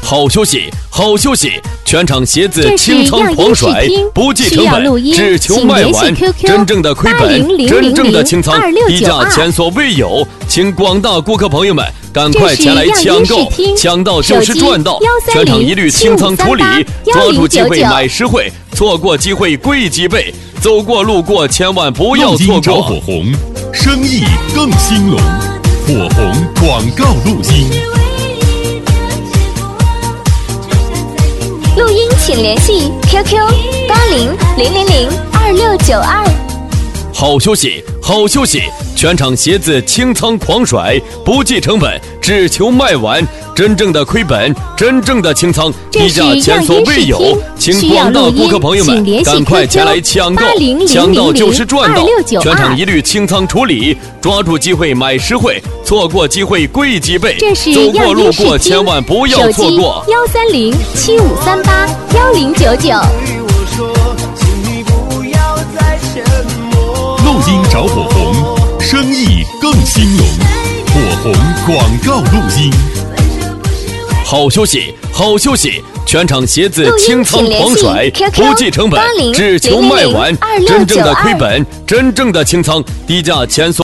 好休息，好休息！全场鞋子清仓狂甩，不计成本，只求卖完。真正的亏本，真正的清仓，低价前所未有，请广大顾客朋友们赶快前来抢购，抢到就是赚到！全场一律清仓处理，抓住机会买实惠，错过机会贵几倍。走过路过千万不要错过！ 找火红，生意更兴隆。火红广告录音。 录音请联系 QQ8000022692。 好休息，好休息！全场鞋子清仓狂甩，不计成本，只求卖完。真正的亏本，真正的清仓，低价前所未有，请广大顾客朋友们赶快前来抢购，抢到就是赚到！全场一律清仓处理，抓住机会买实惠，错过机会贵几倍。走过路过千万不要错过 ！13075381099。 录音找火红，生意更兴隆。火红广告录音。 好休息，好休息！全场鞋子清仓狂甩，不计成本，只求卖完。真正的亏本，真正的清仓，低价前所